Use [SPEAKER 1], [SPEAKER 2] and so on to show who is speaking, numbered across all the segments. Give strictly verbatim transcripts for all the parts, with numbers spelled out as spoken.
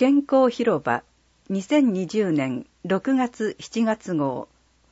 [SPEAKER 1] 健康広場にせんにじゅうねんろくがつしちがつ号。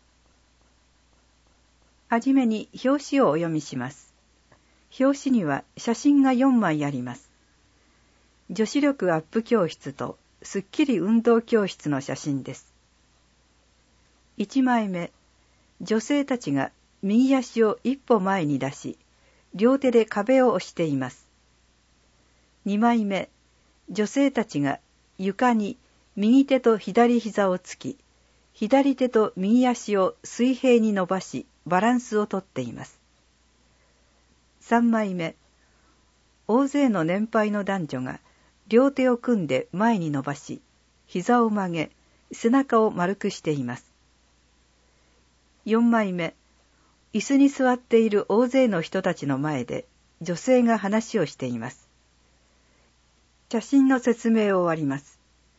[SPEAKER 1] はじめに表紙をお読みします。表紙には写真がよんまいあります。女子力アップ教室とスッキリ運動教室の写真です。いちまいめ、女性たちが右足を一歩前に出し、両手で壁を押しています。にまいめ、女性たちが床に右手と左膝をつき、左手と右足を水平に伸ばし、バランスをとっています。さんまいめ、大勢の年配の男女が両手を組んで前に伸ばし、膝を曲げ、背中を丸くしています。よんまいめ、椅子に座っている大勢の人たちの前で女性が話をしています。写真の説明を終わります。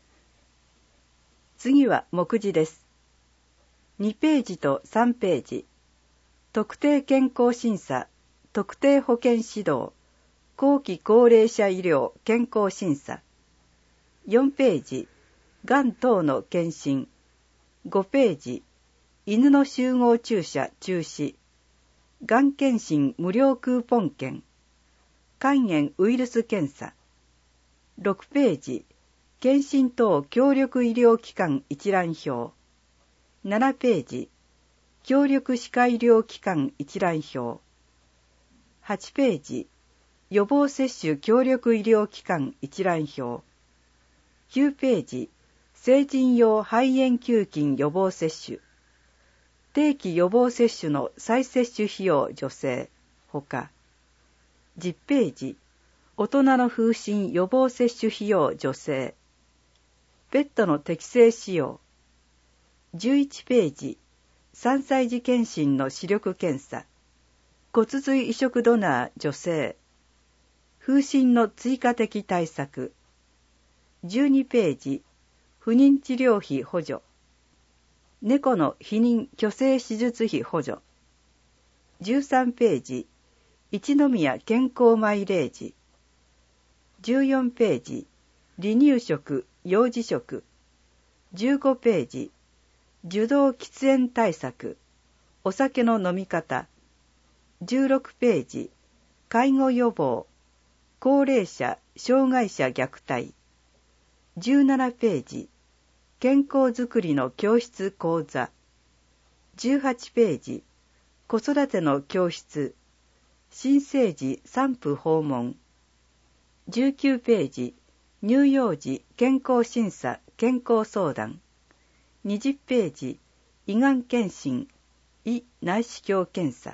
[SPEAKER 1] 次は目次です。にページとさんページ。特定健康審査、特定保健指導、後期高齢者医療健康審査。よんページ、がん等の検診。ごページ、犬の集合注射中止。がん検診無料クーポン券。肝炎ウイルス検査。ろくページ、検診等協力医療機関一覧表。ななページ、協力歯科医療機関一覧表。はちページ、予防接種協力医療機関一覧表。きゅうページ、成人用肺炎球菌予防接種。定期予防接種の再接種費用助成、ほか。じゅっページ、大人の風疹予防接種費用助成。ペットの適正使用。じゅういちページ、さんさい児検診の視力検査。骨髄移植ドナー助成。風疹の追加的対策。じゅうにページ、不妊治療費補助。猫の避妊去勢手術費補助。じゅうさんページ、一宮健康マイレージ。じゅうよんページ、離乳食、幼児食。じゅうごページ、受動喫煙対策、お酒の飲み方。じゅうろくページ、介護予防、高齢者、障害者虐待。じゅうななページ、健康づくりの教室講座。じゅうはちページ、子育ての教室、新生児産婦訪問。じゅうきゅうページ、乳幼児健康審査健康相談。にじゅうページ、胃がん検診、胃内視鏡検査。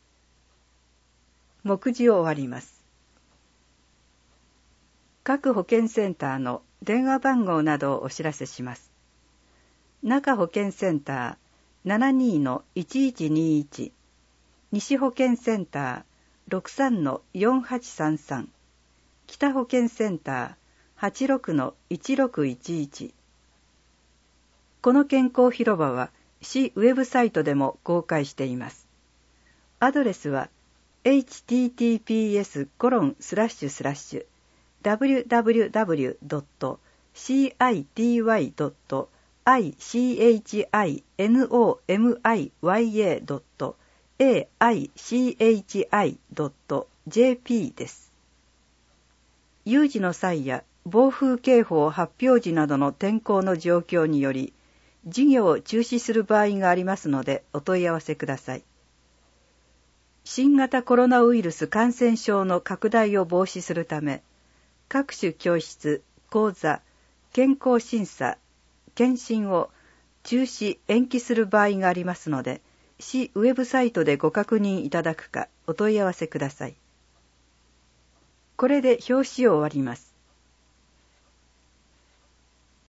[SPEAKER 1] 目次を終わります。各保健センターの電話番号などをお知らせします。中保健センター ななにのいちいちにいち、西保健センター ろくさんのよんはちさんさん、北保健センター はちろくのいちろくいちいち。この健康広場は市ウェブサイトでも公開しています。アドレスは エイチティーティーピーエスコロンスラッシュスラッシュダブリューダブリューダブリュードットシーアイティーワイドットアイシーエイチアイエヌオーエムアイワイエードットエーアイシーエイチアイドットジェーピー です。有事の際や暴風警報発表時などの天候の状況により、授業を中止する場合がありますのでお問い合わせください。新型コロナウイルス感染症の拡大を防止するため、各種教室、講座、健康審査、検診を中止・延期する場合がありますので、市ウェブサイトでご確認いただくかお問い合わせください。これで表紙を終わります。